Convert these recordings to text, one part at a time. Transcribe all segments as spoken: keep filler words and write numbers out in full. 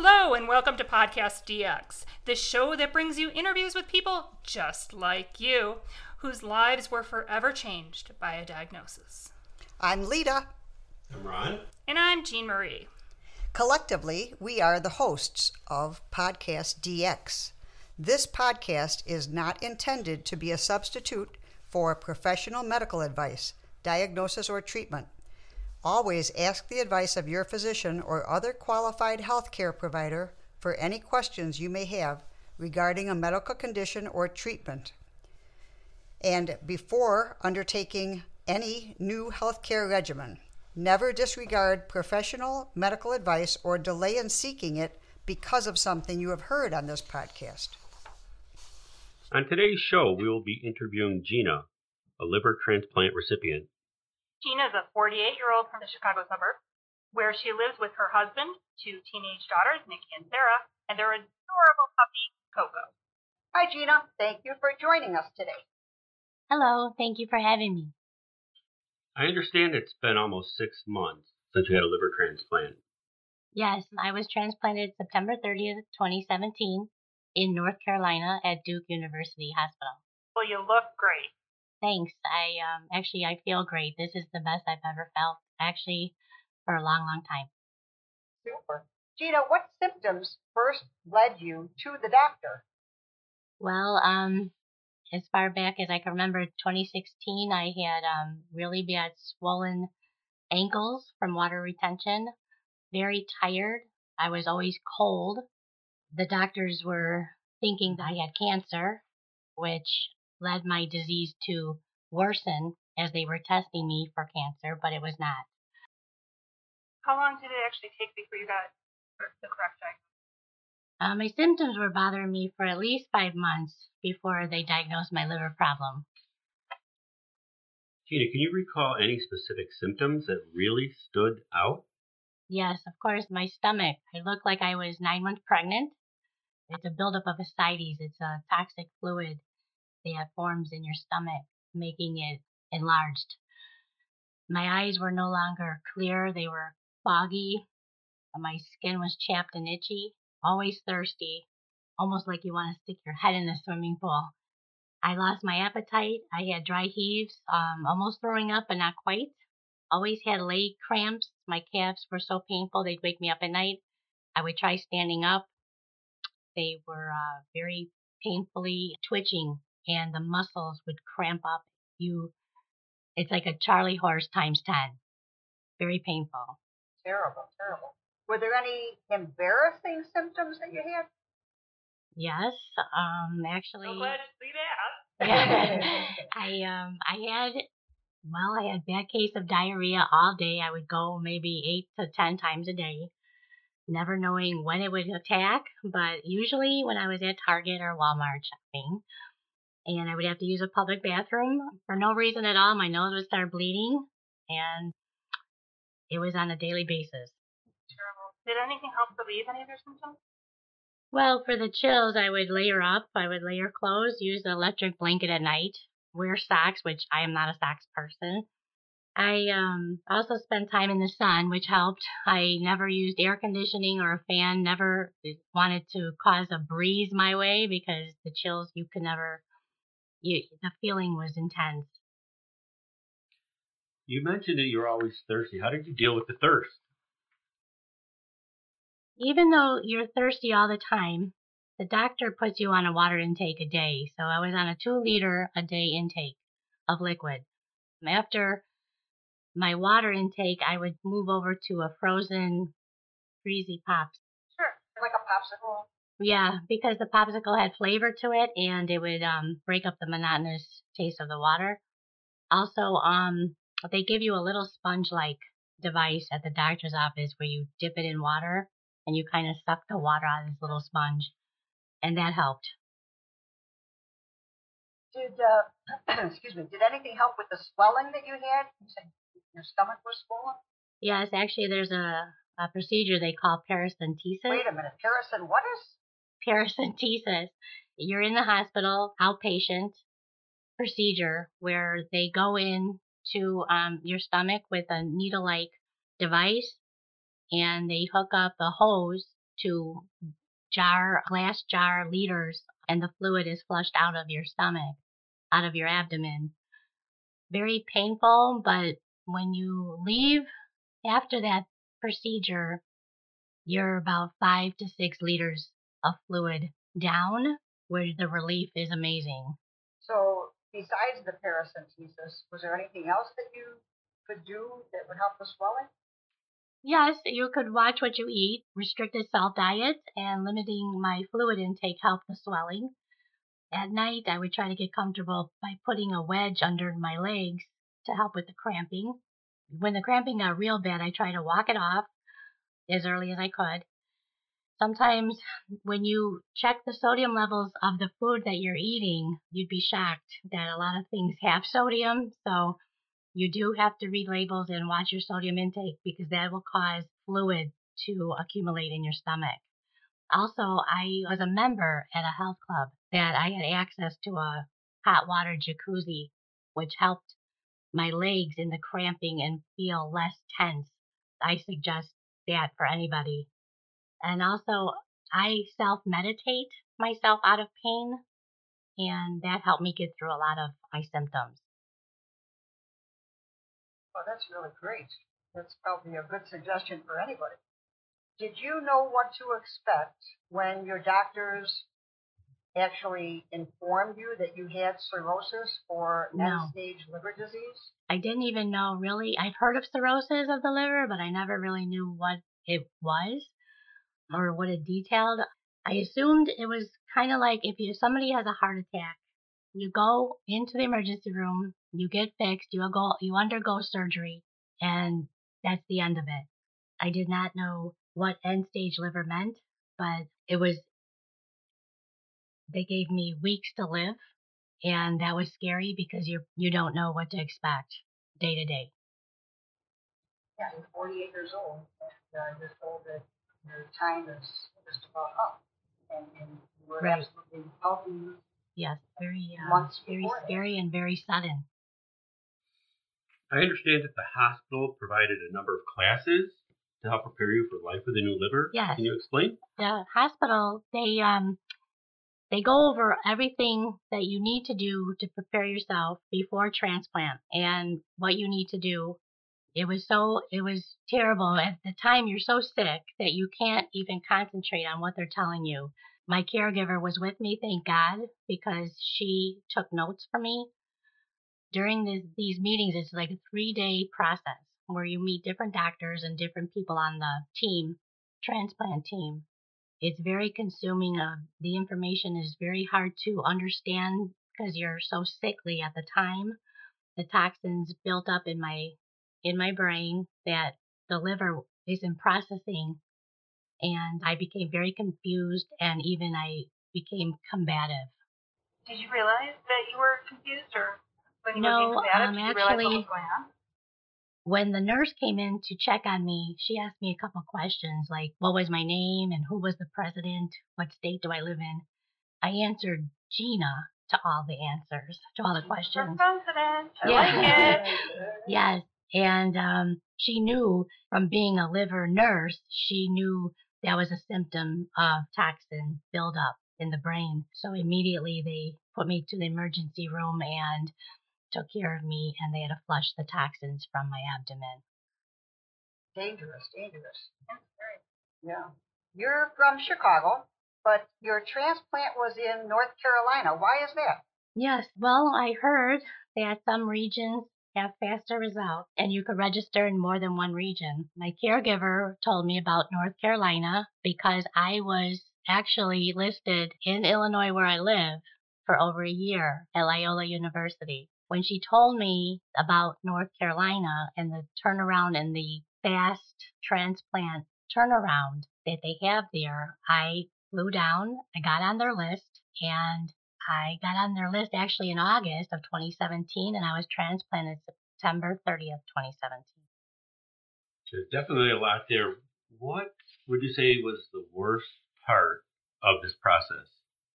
Hello and welcome to Podcast D X, the show that brings you interviews with people just like you, whose lives were forever changed by a diagnosis. I'm Lita. I'm Ron. And I'm Jean Marie. Collectively, we are the hosts of Podcast D X. This podcast is not intended to be a substitute for professional medical advice, diagnosis, or treatment. Always ask the advice of your physician or other qualified healthcare provider for any questions you may have regarding a medical condition or treatment. And before undertaking any new healthcare regimen, never disregard professional medical advice or delay in seeking it because of something you have heard on this podcast. On today's show, we will be interviewing Gina, a liver transplant recipient. Gina is a forty-eight-year-old from the Chicago suburbs, where she lives with her husband, two teenage daughters, Nikki and Sarah, and their adorable puppy, Coco. Hi, Gina. Thank you for joining us today. Hello. Thank you for having me. I understand it's been almost six months since you had a liver transplant. Yes, I was transplanted September thirtieth, twenty seventeen in North Carolina at Duke University Hospital. Well, you look great. Thanks. I um actually I feel great. This is the best I've ever felt, actually, for a long, long time. Super. Gina, what symptoms first led you to the doctor? Well, um, as far back as I can remember, twenty sixteen, I had um really bad swollen ankles from water retention, very tired. I was always cold. The doctors were thinking that I had cancer, which led my disease to worsen as they were testing me for cancer, but it was not. How long did it actually take before you got the correct diagnosis? Uh, my symptoms were bothering me for at least five months before they diagnosed my liver problem. Gina, can you recall any specific symptoms that really stood out? Yes, of course, my stomach. I looked like I was nine months pregnant. It's a buildup of ascites. It's a toxic fluid that forms in your stomach, making it enlarged. My eyes were no longer clear. They were foggy. My skin was chapped and itchy, always thirsty, almost like you want to stick your head in the swimming pool. I lost my appetite. I had dry heaves, um, almost throwing up, but not quite. Always had leg cramps. My calves were so painful they'd wake me up at night. I would try standing up. They were uh, very painfully twitching, and the muscles would cramp up. You, it's like a Charlie horse times ten. Very painful. Terrible, terrible. Were there any embarrassing symptoms that you had? Yes, um, actually. I'm glad to see that. Yeah, I um, I had, well, I had a bad case of diarrhea all day. I would go maybe eight to ten times a day, never knowing when it would attack. But usually when I was at Target or Walmart shopping, and I would have to use a public bathroom for no reason at all. My nose would start bleeding, and it was on a daily basis. Terrible. Did anything help relieve any of your symptoms? Well, for the chills, I would layer up. I would layer clothes, use the electric blanket at night, wear socks, which I am not a socks person. I um, also spent time in the sun, which helped. I never used air conditioning or a fan, never wanted to cause a breeze my way because the chills, you could never, you, the feeling was intense. You mentioned that you were always thirsty. How did you deal with the thirst? Even though you're thirsty all the time, the doctor puts you on a water intake a day. So I was on a two liter a day intake of liquid. After my water intake, I would move over to a frozen Freezy Pops. Sure, like a popsicle. Yeah, because the popsicle had flavor to it and it would um, break up the monotonous taste of the water. Also, um, they give you a little sponge-like device at the doctor's office where you dip it in water and you kind of suck the water out of this little sponge, and that helped. Did uh, excuse me? Did anything help with the swelling that you had? You said your stomach was swollen. Yes, actually, there's a, a procedure they call paracentesis. Wait a minute, Paracin, what is? Paracentesis. You're in the hospital, outpatient procedure where they go in to um, your stomach with a needle-like device, and they hook up a hose to jar, glass jar liters, and the fluid is flushed out of your stomach, out of your abdomen. Very painful, but when you leave after that procedure, you're about five to six liters of fluid down, where the relief is amazing. So besides the paracentesis, was there anything else that you could do that would help the swelling? Yes, you could watch what you eat, restricted salt diet, and limiting my fluid intake helped the swelling. At night, I would try to get comfortable by putting a wedge under my legs to help with the cramping. When the cramping got real bad, I tried to walk it off as early as I could. Sometimes when you check the sodium levels of the food that you're eating, you'd be shocked that a lot of things have sodium. So you do have to read labels and watch your sodium intake because that will cause fluid to accumulate in your stomach. Also, I was a member at a health club that I had access to a hot water jacuzzi, which helped my legs in the cramping and feel less tense. I suggest that for anybody. And also, I self-meditate myself out of pain, and that helped me get through a lot of my symptoms. Well, that's really great. That's probably a good suggestion for anybody. Did you know what to expect when your doctors actually informed you that you had cirrhosis or No. end-stage liver disease? I didn't even know really. I've heard of cirrhosis of the liver, but I never really knew what it was or what it detailed. I assumed it was kind of like if you somebody has a heart attack, you go into the emergency room, you get fixed, you go, you undergo surgery, and that's the end of it. I did not know what end-stage liver meant, but it was, they gave me weeks to live, and that was scary because you you don't know what to expect day to day. Yeah, you're forty-eight years old, and uh, you're told that your time is just about up, and, and you were Right. absolutely healthy. Yes, very, uh, Months very before that. scary and very sudden. I understand that the hospital provided a number of classes to help prepare you for life with a new liver. Yes. Can you explain? The hospital, they um they go over everything that you need to do to prepare yourself before transplant and what you need to do. It was so it was terrible. At the time you're so sick that you can't even concentrate on what they're telling you. My caregiver was with me, thank God, because she took notes for me. During this, these meetings, it's like a three-day process where you meet different doctors and different people on the team, transplant team. It's very consuming. Uh, the information is very hard to understand because you're so sickly at the time. The toxins built up in my in my brain that the liver isn't processing, and I became very confused, and even I became combative. Did you realize that you were confused, or when you No, were being combative, um, did you realize what actually- was going on? When the nurse came in to check on me, she asked me a couple questions like what was my name and who was the president, what state do I live in. I answered Gina to all the answers, to all the For questions. president. I Yeah. like it. Yes, and um, she knew from being a liver nurse, she knew that was a symptom of toxin buildup in the brain. So immediately they put me to the emergency room and took care of me, and they had to flush the toxins from my abdomen. Dangerous, dangerous. Yeah. You're from Chicago, but your transplant was in North Carolina. Why is that? Yes, well, I heard that some regions have faster results and you could register in more than one region. My caregiver told me about North Carolina because I was actually listed in Illinois where I live for over a year at Loyola University. When she told me about North Carolina and the turnaround and the fast transplant turnaround that they have there, I flew down, I got on their list, and I got on their list actually in August of twenty seventeen, and I was transplanted September thirtieth, twenty seventeen. There's definitely a lot there. What would you say was the worst part of this process?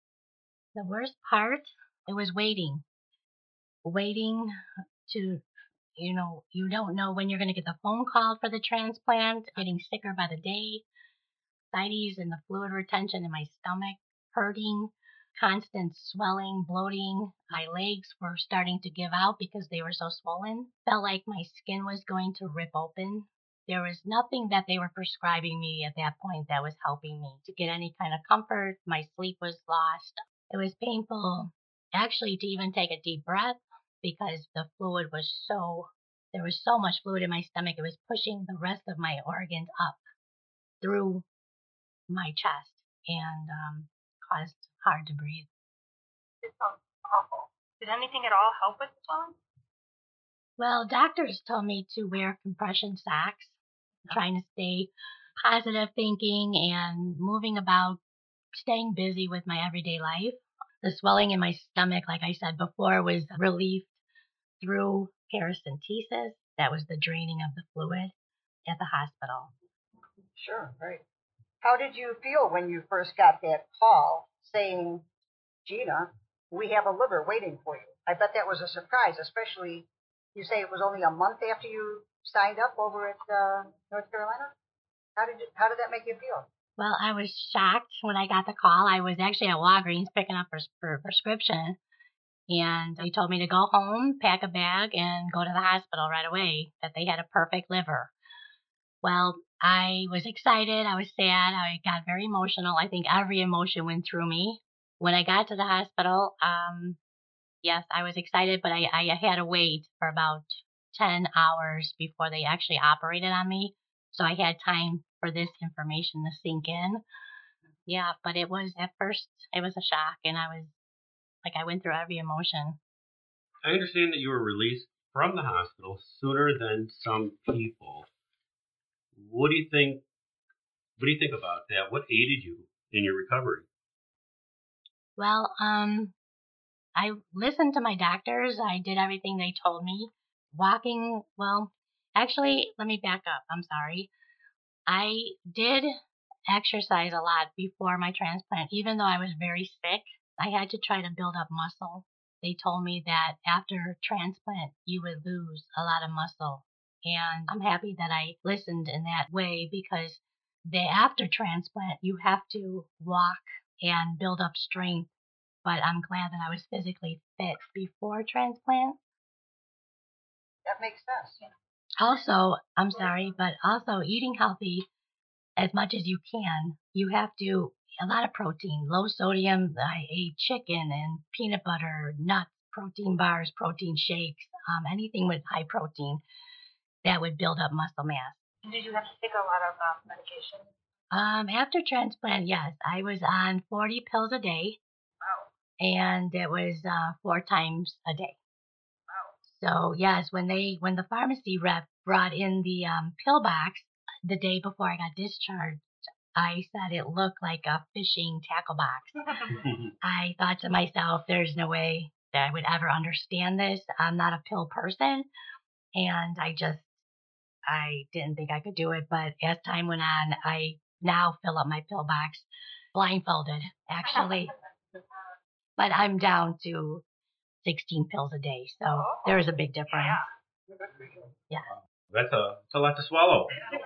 The worst part, it was waiting. Waiting to, you know, you don't know when you're going to get the phone call for the transplant, getting sicker by the day. ascites and the fluid retention in my stomach, hurting, constant swelling, bloating. My legs were starting to give out because they were so swollen. Felt like my skin was going to rip open. There was nothing that they were prescribing me at that point that was helping me to get any kind of comfort. My sleep was lost. It was painful, actually, to even take a deep breath because the fluid was so, there was so much fluid in my stomach. It was pushing the rest of my organs up through my chest and um, caused hard to breathe. It sounds awful. Did anything at all help with the swelling? Well, doctors told me to wear compression socks, trying to stay positive thinking and moving about, staying busy with my everyday life. The swelling in my stomach, like I said before, was relieved through paracentesis. That was the draining of the fluid at the hospital. Sure, right. How did you feel when you first got that call saying, Gina, we have a liver waiting for you? I bet that was a surprise, especially you say it was only a month after you signed up over at uh, North Carolina. How did you, how did that make you feel? Well, I was shocked when I got the call. I was actually at Walgreens picking up a, a prescription, and they told me to go home, pack a bag, and go to the hospital right away, that they had a perfect liver. Well, I was excited. I was sad. I got very emotional. I think every emotion went through me. When I got to the hospital, um, yes, I was excited, but I, I had to wait for about ten hours before they actually operated on me. So I had time for this information to sink in. Yeah, but it was, at first, it was a shock, and I was, like, I went through every emotion. I understand that you were released from the hospital sooner than some people. What do you think, what do you think about that? What aided you in your recovery? Well, um, I listened to my doctors. I did everything they told me. Walking, well, actually, let me back up. I'm sorry. I did exercise a lot before my transplant. Even though I was very sick, I had to try to build up muscle. They told me that after transplant, you would lose a lot of muscle. And I'm happy that I listened in that way, because the after transplant, you have to walk and build up strength. But I'm glad that I was physically fit before transplant. That makes sense. Also, I'm sorry, but also eating healthy as much as you can. You have to, a lot of protein, low sodium. I ate chicken and peanut butter, nuts, protein bars, protein shakes, um, anything with high protein that would build up muscle mass. Did you have to take a lot of um, medication? Um, after transplant, yes, I was on forty pills a day. Wow. And it was uh, four times a day. Wow. So yes, when they when the pharmacy rep brought in the um, pill box the day before I got discharged, I said it looked like a fishing tackle box. I thought to myself, there's no way that I would ever understand this. I'm not a pill person, and I just I didn't think I could do it. But as time went on, I now fill up my pill box blindfolded, actually. But I'm down to sixteen pills a day, so oh, there is a big difference. Yeah. Wow. That's a, that's a lot to swallow.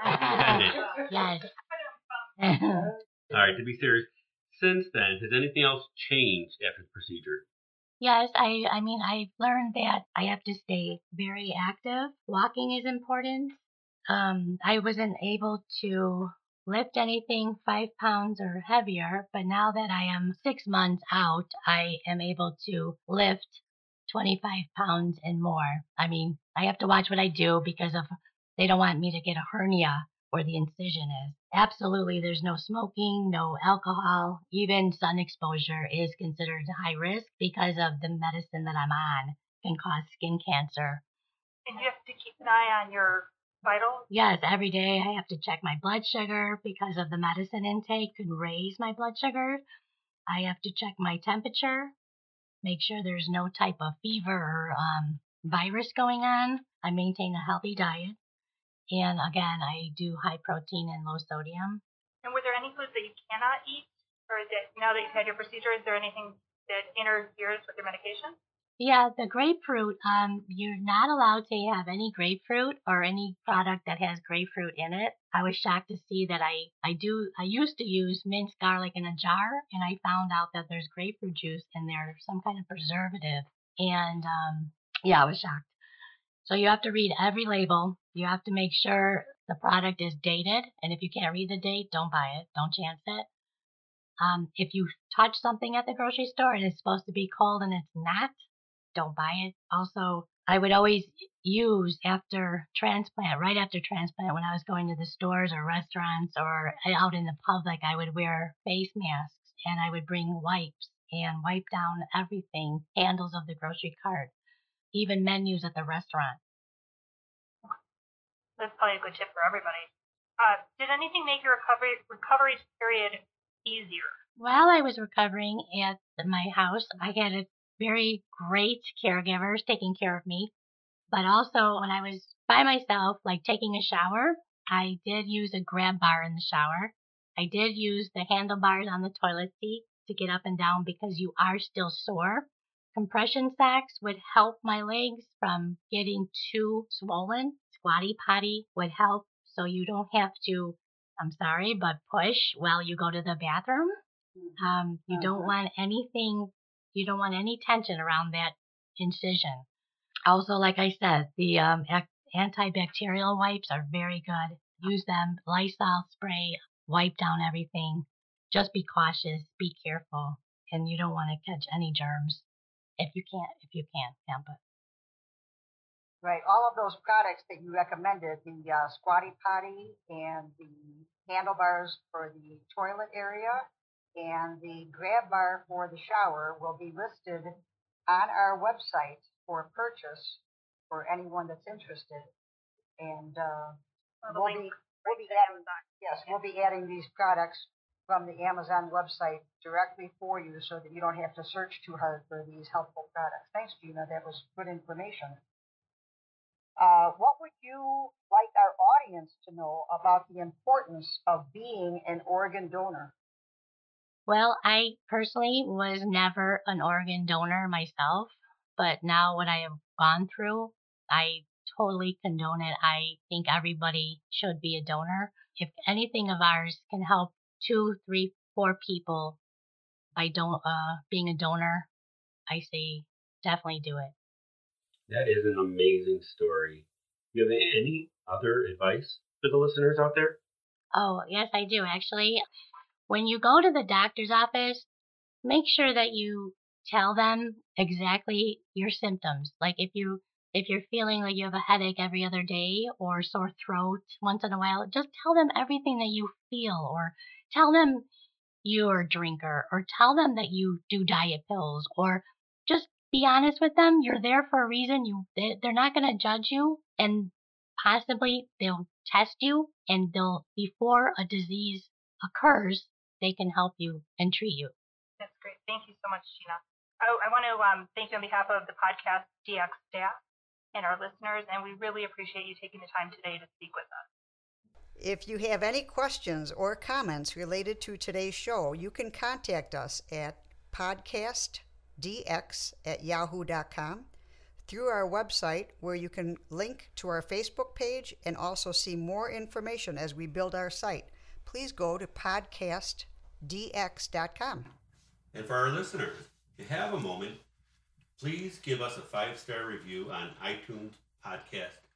Yes. All right, to be serious, since then, has anything else changed after the procedure? Yes, I, I mean, I've learned that I have to stay very active. Walking is important. Um, I wasn't able to lift anything five pounds or heavier, but now that I am six months out, I am able to lift twenty-five pounds and more. I mean, I have to watch what I do because of they don't want me to get a hernia where the incision is. Absolutely, there's no smoking, no alcohol. Even sun exposure is considered high risk because of the medicine that I'm on can cause skin cancer. And you have to keep an eye on your vitals? Yes, every day I have to check my blood sugar because of the medicine intake can raise my blood sugar. I have to check my temperature, make sure there's no type of fever or um, virus going on. I maintain a healthy diet. And again, I do high protein and low sodium. And were there any foods that you cannot eat? Or that now that you've had your procedure, is there anything that interferes with your medication? Yeah, the grapefruit, um, you're not allowed to have any grapefruit or any product that has grapefruit in it. I was shocked to see that I, I do, I used to use minced garlic in a jar, and I found out that there's grapefruit juice in there, some kind of preservative. And, um, yeah, I was shocked. So you have to read every label. You have to make sure the product is dated, and if you can't read the date, don't buy it. Don't chance it. Um, if you touch something at the grocery store and it's supposed to be cold and it's not, don't buy it. Also, I would always use after transplant, right after transplant, when I was going to the stores or restaurants or out in the public, I would wear face masks and I would bring wipes and wipe down everything, handles of the grocery cart, even menus at the restaurant. That's probably a good tip for everybody. Uh, did anything make your recovery recovery period easier? While I was recovering at my house, I had a very great caregivers taking care of me. But also when I was by myself, like taking a shower, I did use a grab bar in the shower. I did use the handlebars on the toilet seat to get up and down because you are still sore. Compression socks would help my legs from getting too swollen. Squatty potty would help so you don't have to, I'm sorry, but push while you go to the bathroom. Um, you don't want anything, you don't want any tension around that incision. Also, like I said, the um, antibacterial wipes are very good. Use them, Lysol spray, wipe down everything. Just be cautious, be careful, and you don't want to catch any germs if you can't, if you can't help it. Right, all of those products that you recommended, the uh, Squatty Potty and the handlebars for the toilet area and the grab bar for the shower will be listed on our website for purchase for anyone that's interested. And uh, we'll be, we'll be adding, yes, we'll be adding these products from the Amazon website directly for you so that you don't have to search too hard for these helpful products. Thanks, Gina. That was good information. Uh, what would you like our audience to know about the importance of being an organ donor? Well, I personally was never an organ donor myself, but now what I have gone through, I totally condone it. I think everybody should be a donor. If anything of ours can help two, three, four people by don- uh, being a donor, I say definitely do it. That is an amazing story. Do you have any other advice for the listeners out there? Oh, yes, I do, actually. When you go to the doctor's office, make sure that you tell them exactly your symptoms. Like if you if you're feeling like you have a headache every other day or sore throat once in a while, just tell them everything that you feel, or tell them you're a drinker, or tell them that you do diet pills, or just be honest with them. You're there for a reason. You they, they're not going to judge you, and possibly they'll test you, and they'll before a disease occurs, they can help you and treat you. That's great. Thank you so much, Gina. I, I want to um, thank you on behalf of the podcast D X staff and our listeners, and we really appreciate you taking the time today to speak with us. If you have any questions or comments related to today's show, you can contact us at podcastdx at yahoo dot com, through our website, where you can link to our Facebook page and also see more information as we build our site. Please go to podcast d x dot com. And for our listeners, if you have a moment, please give us a five-star review on iTunes Podcast